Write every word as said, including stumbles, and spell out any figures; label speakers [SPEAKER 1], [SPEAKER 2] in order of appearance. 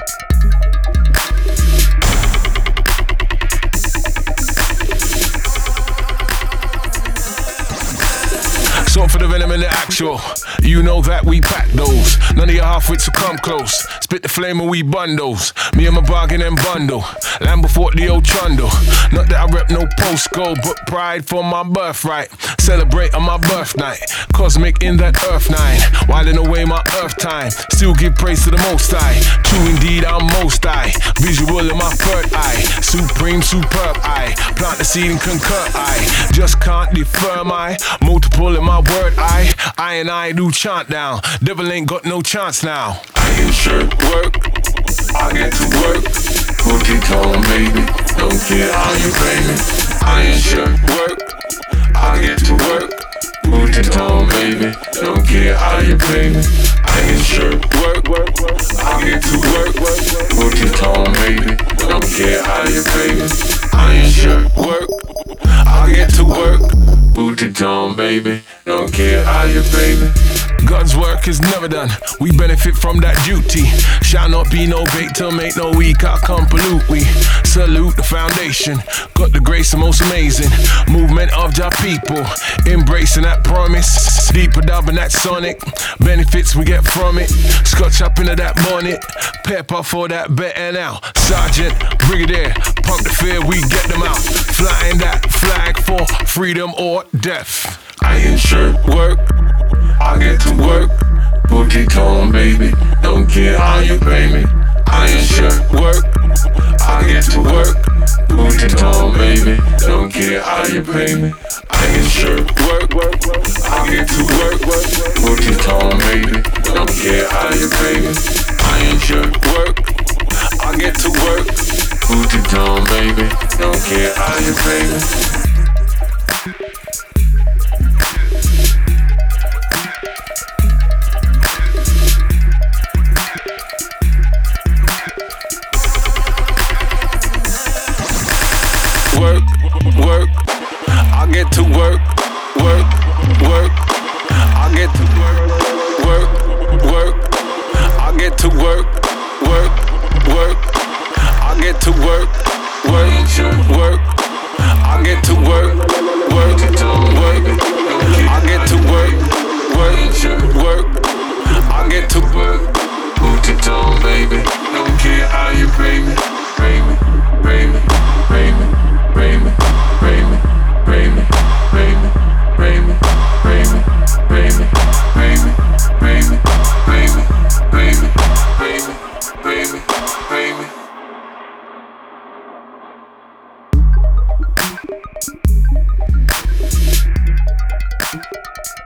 [SPEAKER 1] So for the venom and the actual, you know that we pack those. None of your half-wits will come close. Spit the flame and we bundles. Me and my bargain and bundle. Land before the old trundle. Not that I rep no postcode, but pride for my birthright. Celebrate on my birth night. Cosmic in that earth nine. Whiling away my earth time. Still give praise to the most high. True indeed, I'm most high. Visual in my third eye. Supreme, superb eye. Plant the seed and concur I. Just can't defer my multiple in my word I. I and I do chant down. Devil ain't got no chance now.
[SPEAKER 2] I get shirt work. I get to work. Put it on, baby. Don't care how you pay me. I ain't shirt work. I get to work. Put it on, baby. Don't care how you pay me. I ain't shirt work. I get to work. Put it on, baby. Don't care how you pay me. I ain't shirt work. I get to work. Put it on, baby. Don't care how you pay me.
[SPEAKER 1] God's work is never done. We benefit from that duty. Shall not be no bait to make no weak. I come pollute. We salute the foundation. Got the grace the most amazing movement of your people. Embracing that promise. Deeper dubbing that sonic. Benefits we get from it. Scotch up into that bonnet. Pepper for that better now. Sergeant, brigadier, pump the fear, we get them out. Flying that flag for freedom or death.
[SPEAKER 2] I ain't shirt work. I get to work. Put it on, baby. Don't care how you pay me. I ain't shirt work. I get to work. Put it on, baby. Don't care how you pay me. I ain't shirt work. I get to work. Put it on, baby. Don't care how you pay me. I ain't shirt work. I get to work. Put it on, baby. Don't care how you pay me.
[SPEAKER 1] Work, work, I get to work, work, work, I get to work, work, work, I get to work, work, work, I get to work, work, work, I get to work, work, work, I get to work, work, work, I get to work.
[SPEAKER 2] Put it on, baby. Don't care how you pay me, pay me, pay me, pay me. Pray me, pray me, pray me, pray me, pray me, pray me, pray me, pray me, pray me, pray me, pray me, pray me, pray me, pray me.
[SPEAKER 3] Thank you.